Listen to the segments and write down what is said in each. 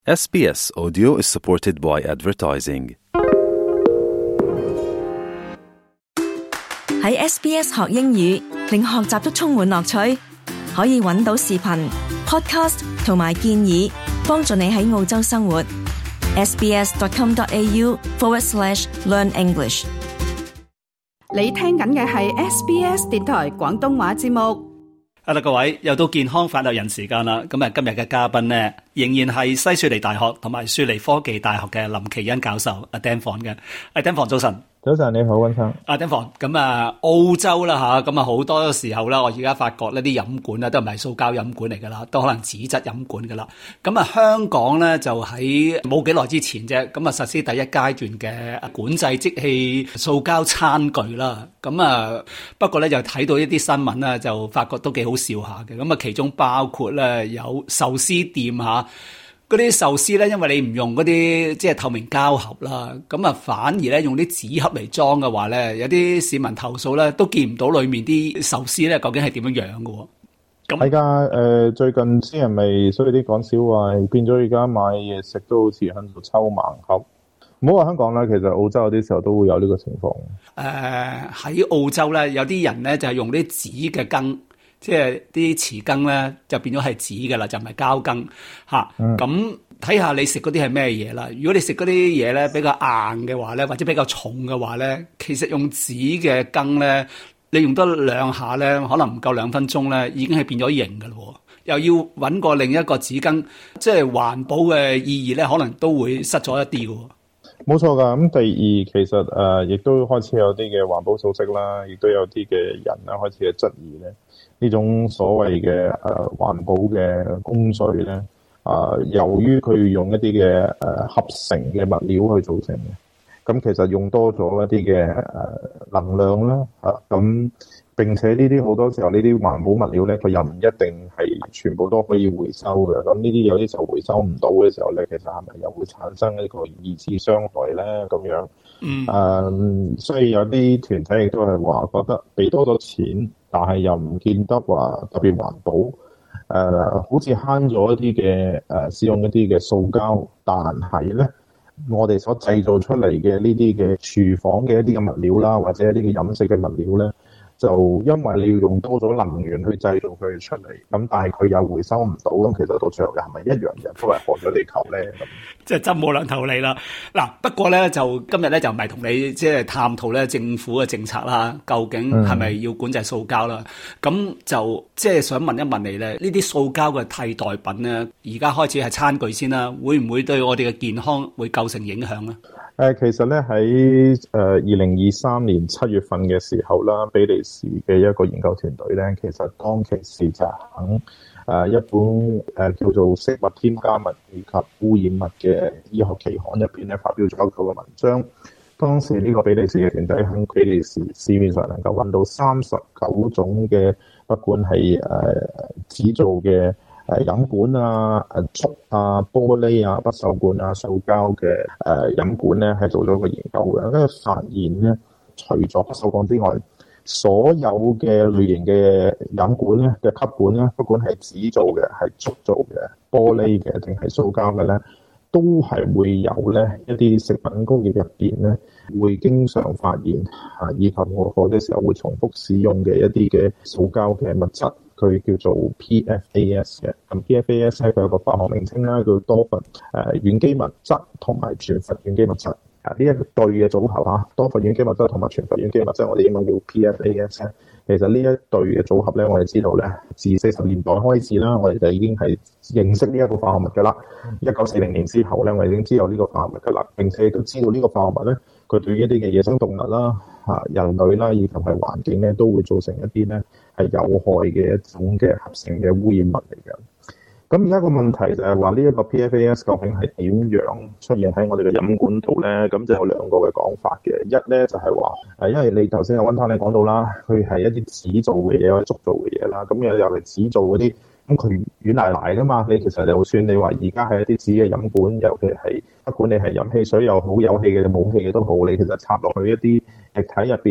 SBS Audio is supported by advertising. 喺 SBS 學英語，令學習都充滿樂趣。可以揾到視頻、podcast 同埋建議，幫助你喺澳洲生活。sbs.com.au/learn English。 你聽緊嘅係 SBS 電台廣東話節目。 Hello 各位，又到健康發達人時間啦。咁今日嘅嘉賓呢，仍然係西雪梨大學同埋雪梨科技大學嘅林奇恩教授阿 Danforn 嘅。阿 Danforn 早晨。 早晨你好，溫生。 阿 Danforn，咁澳洲啦吓，咁好多時候啦，我而家發覺呢啲飲管咧都唔係塑膠飲管嚟噶啦，都可能紙質飲管噶啦。咁香港咧就喺冇幾耐之前啫，咁實施第一階段嘅管制即棄塑膠餐具啦。咁不過咧就睇到一啲新聞啦，就發覺都幾好笑下嘅。咁其中包括咧有壽司店吓。嗰啲壽司咧，因為你唔用嗰啲即係透明膠盒啦，咁反而咧用啲紙盒嚟裝嘅話咧，有啲市民投訴咧都見唔到裡面啲壽司咧究竟係點樣樣嘅喎。咁係㗎，最近先人咪所以啲講笑話，變咗而家買嘢食都好似喺度抽盲盒。唔好話香港啦，其實澳洲有啲時候都會有呢個情況。 喺澳洲咧，有啲人咧就係用啲紙嘅羹。即係啲匙羹咧，就變咗係紙嘅啦，就唔係膠羹嚇。咁睇下你食嗰啲係咩嘢啦。如果你食嗰啲嘢咧比較硬嘅話咧，或者比較重嘅話咧，其實用紙嘅羹咧，你用多兩下咧，可能唔夠2分鐘咧，已經係變咗形嘅咯。又要揾過另一個紙羹，即係環保嘅意義咧，可能都會失咗一啲嘅。 冇錯㗎。咁第二，其實亦都開始有啲嘅環保組織啦，亦都有啲嘅人啦開始嘅質疑咧。呢種所謂嘅環保嘅工序咧，由於佢用一啲嘅合成嘅物料去造成嘅，咁其實用多咗一啲嘅能量啦，咁並且呢啲好多時候呢啲環保物料咧，佢又唔一定係全部都可以回收嘅，咁呢啲有啲時候回收唔到嘅時候咧，其實係咪又會產生一個二次傷害咧？咁樣，所以有啲團體亦都係話覺得俾多咗錢。但係又唔見得話特別環保，好似慳咗一啲嘅使用一啲嘅塑膠，但係咧，我哋所製造出嚟嘅呢啲嘅廚房嘅一啲嘅物料啦，或者一啲嘅飲食嘅物料咧，就因為你要用多咗能源去製造佢出嚟，咁但係佢又回收唔到，咁其實到最後係咪一樣嘅都係害咗地球咧？ 即係針冇兩頭利啦。嗱，不過咧就今日咧就唔係同你即係探討咧政府嘅政策啦，究竟係咪要管制塑膠啦？咁就即係想問一問你咧，呢啲塑膠嘅替代品咧，而家開始係餐具先啦，會唔會對我哋嘅健康會構成影響咧？ 其實咧喺2023年7月份嘅時候啦，比利時嘅一個研究團隊咧，其實當其時就喺一本叫做《食物添加物以及污染物》嘅醫學期刊入邊咧，發表咗一個文章。當時呢個比利時嘅團隊喺比利時市面上能夠揾到39種嘅，不管係紙造嘅飲管啊、竹啊、玻璃啊、不鏽鋼啊、塑膠嘅飲管咧，係做咗個研究嘅，跟住發現咧，除咗不鏽鋼之外，所有嘅類型嘅飲管咧嘅吸管咧，不管係紙做嘅、係竹做嘅、玻璃嘅定係塑膠嘅咧，都係會有咧一啲食品工業入邊咧會經常發現以及我嗰啲時候會重複使用嘅一啲嘅塑膠嘅物質。佢叫做 PFAS 嘅，咁 PFAS 咧佢有個化學名稱啦，叫多氟烷基物質同埋全氟烷基物質。呢一對嘅組合嚇，多氟烷基物質同埋全氟烷基物質，我哋英文叫 PFAS 咧。其實呢一對嘅組合咧，我哋知道咧，自40年代開始啦，我哋就已經係認識呢一個化學物㗎啦。1940年之後咧，我哋已經知道呢個化學物㗎啦，並且都知道呢個化學物咧，佢對於一啲嘅野生動物啦、人類啦，以及係環境咧，都會造成一啲咧係有害嘅一種嘅合成嘅污染物嚟嘅。咁而家個問題就係話呢一個 PFAS 究竟係點樣出現喺我哋嘅飲管度咧？咁就有兩個嘅講法嘅。一咧就係話因為你頭先阿溫生你講到啦，佢係一啲紙做嘅嘢或者竹做嘅嘢啦。咁又係紙做嗰啲，咁佢軟賴賴噶嘛。你其實就算你話而家係一啲紙嘅飲管，尤其係不管你係飲汽水又好，有氣嘅冇氣嘅都好，你其實插落去一啲液體入邊。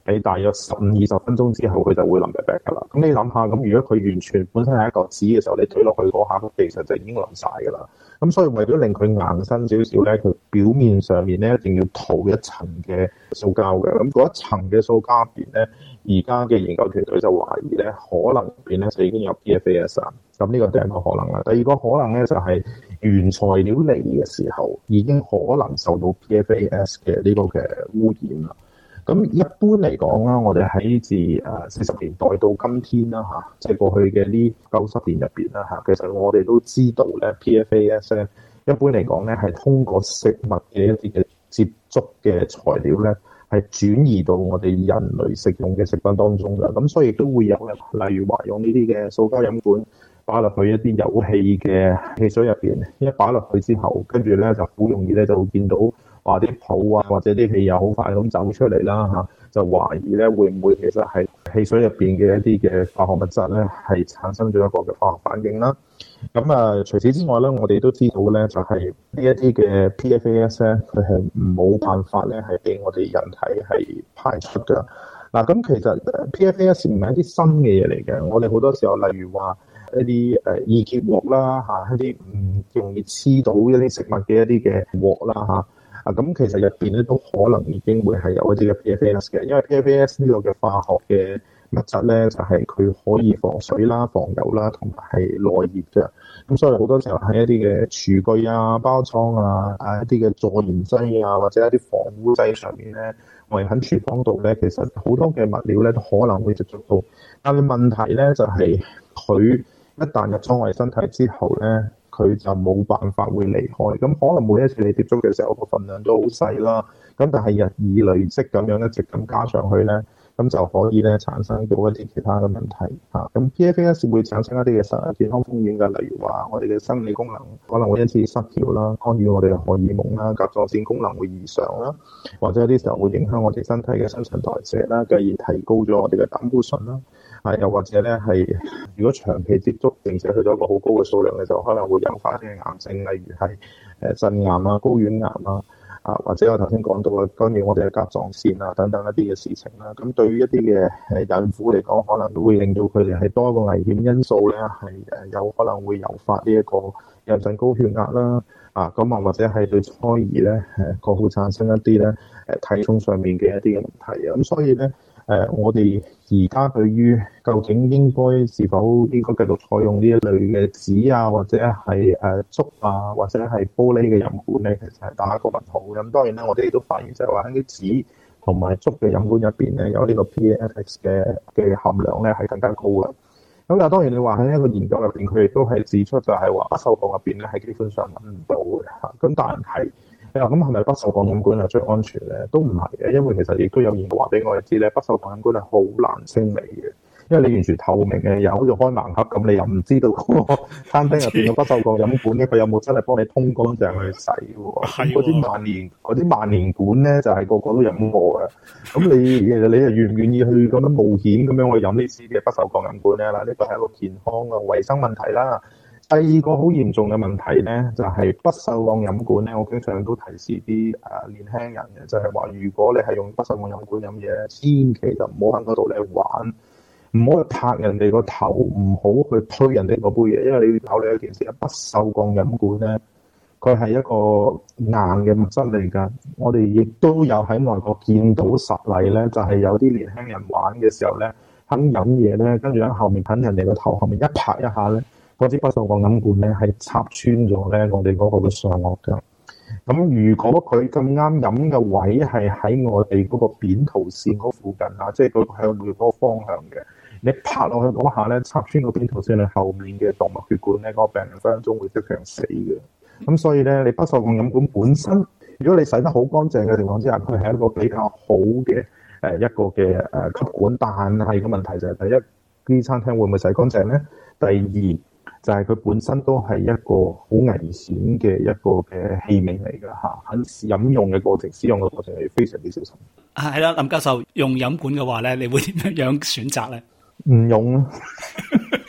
喺大約15-20分鐘之後，佢就會腍啤啤㗎啦。咁你諗下，咁如果佢完全本身係一嚿紙嘅時候，你推落去嗰下，其實就已經腍晒㗎啦。咁所以為咗令佢硬身少少咧，佢表面上面咧一定要塗一層嘅塑膠嘅。咁嗰一層嘅塑膠入邊咧，而家嘅研究團隊就懷疑咧，可能入邊咧就已經有 PFAS 啦。咁呢個第一個可能啦。第二個可能咧就係原材料嚟嘅時候已經可能受到 PFAS 嘅呢個嘅污染啦。咁一般嚟講啦，我哋喺自40年代到今天啦嚇，即係過去嘅呢90年入邊啦嚇，其實我哋都知道咧 PFAS 咧一般嚟講咧係通過食物嘅一啲嘅接觸嘅材料咧係轉移到我哋人類食用嘅食品當中嘅，咁所以亦都會有例如話用呢啲嘅塑膠飲管擺落去一啲有氣嘅汽水入邊，一擺落去之後，跟住咧就好容易咧就會見到話啲泡啊或者啲氣又好快咁走出嚟啦嚇，就懷疑咧會唔會其實係汽水入邊嘅一啲嘅化學物質咧係產生咗一個嘅化學反應啦。咁除此之外咧，我哋都知道咧就係呢一啲嘅 PFAS 咧，佢係冇辦法咧係俾我哋人體係排出㗎。嗱，咁其實 PFAS 唔係一啲新嘅嘢嚟嘅，我哋好多時候例如話一啲易潔鑊啦嚇，一啲唔容易黐到一啲食物嘅一啲嘅鑊啦嚇。咁其實入邊咧都可能已經會係有一啲嘅 PFAS 嘅，因為 PFAS 呢個嘅化學嘅物質咧，就係佢可以防水啦、防油啦，同埋係耐熱嘅。咁所以好多時候喺一啲嘅廚具啊、包裝啊、一啲嘅助燃劑啊，或者一啲防污劑上面咧，我哋喺廚房度咧，其實好多嘅物料咧都可能會接觸到。但係問題咧就係佢一旦入咗我哋身體之後咧，佢就冇辦法會離開，咁可能每一次你接觸嘅時候個分量都好細啦，咁但係日以累積咁樣一直咁加上去咧，咁就可以咧產生到一啲其他嘅問題嚇。咁 PFAS 會產生一啲嘅健康風險嘅，例如話我哋嘅生理功能可能會因此失調啦，干擾我哋嘅荷爾蒙啦，甲狀腺功能會異常啦，或者有啲時候會影響我哋身體嘅新陳代謝啦，繼而提高咗我哋嘅膽固醇啦。又或者咧係如果長期接觸並且去到一個好高嘅數量咧，就可能會引發一啲癌症，例如係腎癌啊、睾丸癌啊，或者我頭先講到嘅干擾我哋嘅甲狀腺啊等等一啲嘅事情啦。咁對於一啲嘅孕婦嚟講，可能會令到佢哋係多一個危險因素咧，係有可能會誘發呢一個妊娠高血壓啦。咁或者係對胎兒咧個會產生一啲咧體重上面嘅一啲嘅問題啊。咁所以咧我哋而家對於究竟應該是否應該繼續採用呢一類嘅紙啊，或者係竹啊，或者係玻璃嘅飲管咧，其實係打一個問號。咁當然咧，我哋都發現就係話喺啲紙同埋竹嘅飲管入邊咧，有呢個 PFAS 嘅含量咧係更加高嘅。咁但係當然你話喺一個研究入邊，佢亦都係指出就係話不鏽鋼入邊咧係基本上揾唔到嘅嚇。咁但係你話咁係咪不鏽鋼飲管係最安全咧？都唔係嘅，因為其實亦都有研究話俾我哋知咧，不鏽鋼飲管係好難清理嘅，因為你完全透明嘅，又好似開盲盒咁，你又唔知道嗰個餐廳入邊嘅不鏽鋼飲管咧，佢有冇真係幫你通乾淨去洗喎？係嗰啲萬年管咧，就係個個都飲過嘅。咁你又願唔願意去咁樣冒險咁樣去飲呢支嘅不鏽鋼飲管咧？嗱，呢個係一個健康嘅衞生問題啦。第二個好嚴重嘅問題咧，就係不鏽鋼飲管咧。我經常都提示啲年輕人嘅，就係話如果你係用不鏽鋼飲管飲嘢咧，千祈就唔好喺嗰度咧玩，唔好去拍人哋個頭，唔好去推人哋個杯嘢，因為你要考慮一件事，不鏽鋼飲管咧，佢係一個硬嘅物質嚟㗎。我哋亦都有喺外國見到實例咧，就係有啲年輕人玩嘅時候咧，肯飲嘢咧，跟住喺後面喺人哋個頭後面一拍一下咧，嗰支不鏽鋼飲管咧係插穿咗咧我哋嗰個嘅上顎㗎。咁如果佢咁啱飲嘅位係喺我哋嗰個扁桃腺嗰附近啊，即係佢向住嗰個方向嘅，你拍落去嗰下咧，插穿個扁桃腺喺後面嘅動脈血管咧，嗰個病人分分鐘會即場死嘅。咁所以咧，你不鏽鋼飲管本身，如果你洗得好乾淨嘅情況之下，佢係一個比較好嘅一個嘅吸管，但係個問題就係第一，啲餐廳會唔會洗乾淨咧？第二就係佢本身都係一個好危險嘅一個嘅器皿嚟㗎嚇，喺飲用嘅過程、使用嘅過程係非常之小心。 係啦，林教授用飲管嘅話咧，你會點樣選擇咧？ 唔用咯，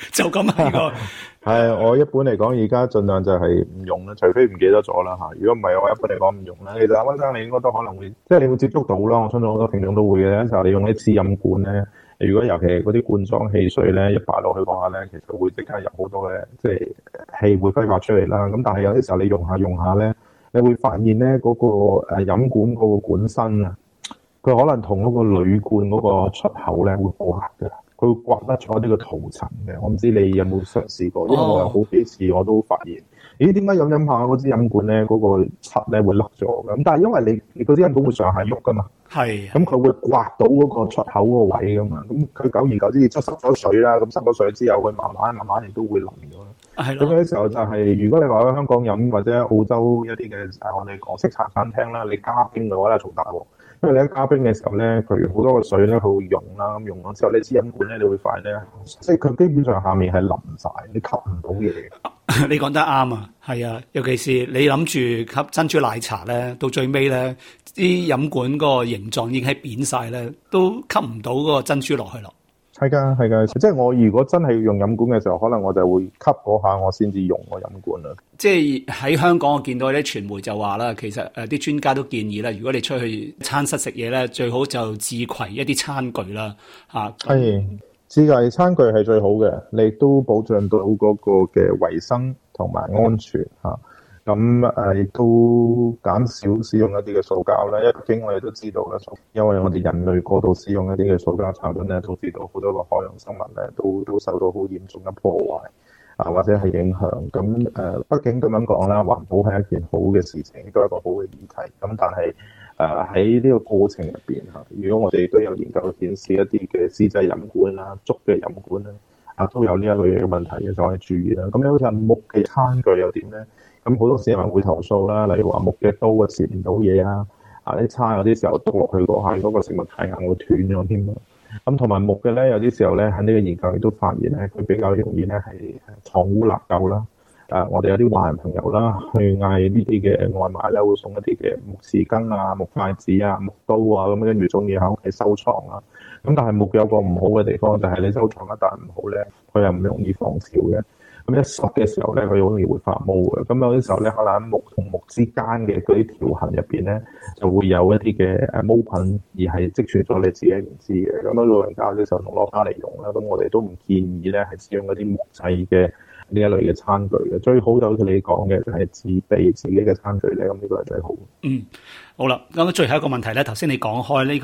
就咁係個。 係我一般嚟講，而家盡量就係唔用啦，除非唔記得咗啦嚇。如果唔係，我一般嚟講唔用啦。其實阿溫生你應該都可能會，即係你會接觸到啦。我相信好多聽眾都會嘅，就係你用啲支飲管咧。如果尤其係嗰啲罐裝汽水咧，一擺落去講下咧，其實會即刻有好多嘅即係氣會揮發出嚟啦。咁但係有啲時候你用下咧，你會發現咧嗰個飲管嗰個管身啊，佢可能同嗰個鋁罐嗰個出口咧會好黑嘅。佢會刮甩咗呢個塗層嘅，我唔知你有冇嘗試過，因為我有好幾次我都發現，咦點解飲下嗰支飲管咧嗰個漆咧會甩咗嘅？咁但係因為你嗰支飲管會上下喐噶嘛， 係， 咁佢會刮到嗰個出口嗰個位噶嘛，咁佢久而久之出濕咗水啦，咁濕咗水之後佢慢慢亦都會淋咗啦。係咯。咁有啲時候就係，如果你話喺香港飲或者澳洲一啲嘅我哋港式茶餐廳啦，你加冰嘅話咧仲大鑊。因為你喺加冰嘅時候咧，佢好多個水咧，佢會溶啦，咁溶咗之後呢支飲管咧，你會發現咧，即係佢基本上下面係淋晒，你吸唔到嘢。 你講得啱啊，係啊，尤其是你諗住吸珍珠奶茶咧，到最尾咧，啲飲管個形狀已經係扁晒咧，都吸唔到嗰個珍珠落去咯。 係㗎，即係我如果真係要用飲管嘅時候，可能我就會吸嗰下，我先至用個飲管啦。 即係喺香港，我見到啲傳媒就話啦，其實啲專家都建議啦，如果你出去餐室食嘢咧，最好就自攜一啲餐具啦，嚇。係自攜餐具係最好嘅，你亦都保障到嗰個嘅衞生同埋安全嚇。咁亦都減少使用一啲嘅塑膠啦。畢竟我哋都知道啦，因為我哋人類過度使用一啲嘅塑膠產品咧，導致到好多個海洋生物咧都受到好嚴重嘅破壞啊，或者係影響。咁畢竟咁樣講啦，環保係一件好嘅事情，亦都係一個好嘅議題。咁但係喺呢個過程入邊嚇，如果我哋都有研究顯示一啲嘅絲製飲管啦、竹嘅飲管啦，都有呢一類嘅問題嘅，就可以注意啦。咁你好似木嘅餐具又點咧？咁好多市民會投訴啦，例如話木嘅刀啊，切唔到嘢啊，啲叉有啲時候篤落去嗰下，嗰個食物太硬會斷咗添啊。咁同埋木嘅咧，有啲時候咧喺呢個研究亦都發現咧，佢比較容易咧係藏污納垢啦。我哋有啲華人朋友啦，去嗌呢啲嘅外賣咧，會送一啲嘅木匙羹啊、木筷子啊、木刀啊，咁跟住中意喺屋企收藏啦。咁但係木有個唔好嘅地方，就係你收藏一旦唔好咧，佢又唔容易防潮嘅。咁一濕嘅時候咧，佢好容易會發毛嘅。咁有啲時候咧，可能喺木同木之間嘅嗰啲條痕入邊咧，就會有一啲嘅毛菌，而係積存咗你自己唔知嘅。咁老人家有啲時候仲攞翻嚟用啦。咁我哋都唔建議咧係使用嗰啲木製嘅呢一類嘅餐具嘅。最好就好似你講嘅，就係自備自己嘅餐具咧。咁呢個係最好。 好啦，咁最後一個問題咧，頭先你講開呢個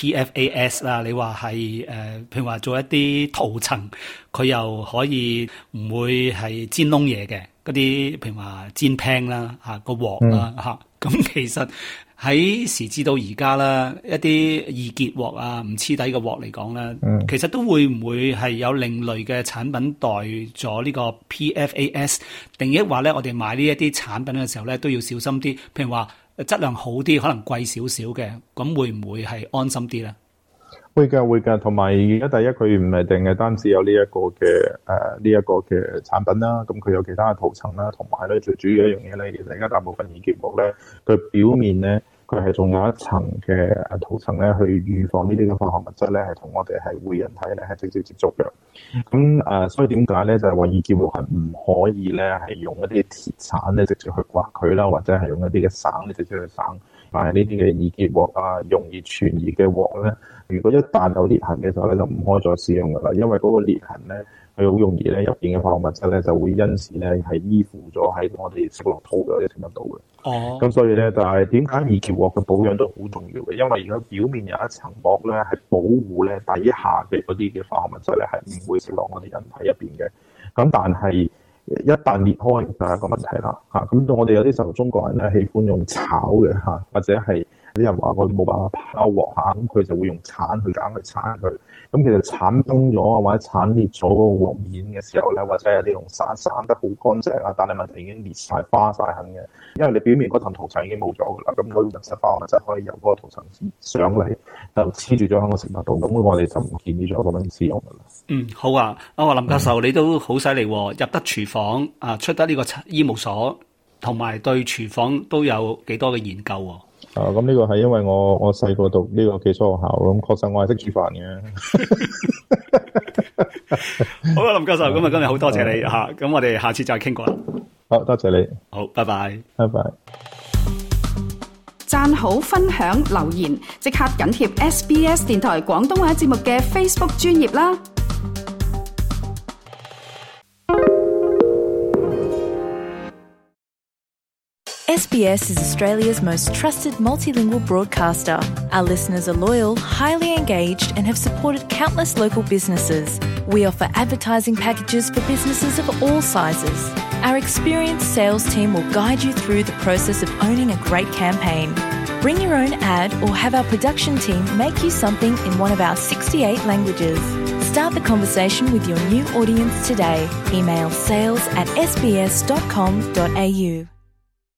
PFAS 啦，你話係譬如話做一啲塗層，佢又可以唔會係煎燶嘢嘅嗰啲，譬如話煎 pan 啦嚇個鑊啦嚇，咁其實喺時至到而家啦，一啲易潔鑊啊唔黐底嘅鑊嚟講咧，其實都會唔會係有另類嘅產品代咗呢個 PFAS？定抑話咧，我哋買呢一啲產品嘅時候咧，都要小心啲，譬如話質量好啲，可能貴少少嘅，咁會唔會係安心啲咧？ 會㗎，同埋而家第一佢唔係淨係單止有呢一個嘅產品啦，咁佢有其他嘅塗層啦，同埋咧最主要一樣嘢咧，其實而家大部分易潔鑊咧，佢表面咧佢係仲有一層嘅塗層咧，去預防呢啲嘅化學物質咧係同我哋係會人體咧係直接接觸嘅。咁所以點解咧就係話易潔鑊係唔可以咧係用一啲鐵鏟咧直接去刮佢啦，或者係用一啲嘅省咧直接去省。但係呢啲嘅易潔鑊啊，容易傳熱嘅鑊咧，如果一旦有裂痕嘅時候咧，就唔可以再使用噶啦，因為嗰個裂痕咧，佢好容易咧入邊嘅化學物質咧就會因此咧係依附咗喺我哋食落肚嘅啲食物度嘅。哦。咁所以咧，但係點解易潔鑊嘅保養都好重要嘅？因為而家表面有一層膜咧係保護咧底下嘅嗰啲嘅化學物質咧係唔會食落我哋人體入邊嘅。咁但係一旦裂開就係一個問題啦嚇，咁我哋有啲時候中國人咧喜歡用炒嘅嚇，或者係啲人話我冇辦法拋鑊嚇，咁佢就會用鏟去揀去鏟佢。咁其實鏟崩咗啊，或者鏟裂咗嗰個鑊面嘅時候咧，或者有啲用鏟得好乾淨啊，但係問題已經裂晒花晒痕嘅，因為你表面嗰層塗層已經冇咗㗎啦，咁嗰啲實化物質可以由嗰個塗層上嚟就黐住咗喺個食物度，咁我哋就唔建議咗咁樣使用㗎啦。 好啊，林教授你都好犀利喎，入得廚房啊，出得呢個醫務所，同埋對廚房都有幾多嘅研究喎。 咁呢個係因為我細個讀呢個寄宿學校，咁確實我係識煮飯嘅。 好啊，林教授，咁啊今日好多謝你吓，咁我哋下次再傾過啦。 好多謝你， 好，拜拜， 拜拜。 讚好、分享、留言，即刻緊貼 SBS 電台廣東話節目嘅 Facebook 專頁啦。 SBS is Australia's most trusted multilingual broadcaster. Our listeners are loyal, highly engaged, and have supported countless local businesses. We offer advertising packages for businesses of all sizes. Our experienced sales team will guide you through the process of owning a great campaign. Bring your own ad or have our production team make you something in one of our 68 languages. Start the conversation with your new audience today. Email sales@sbs.com.au.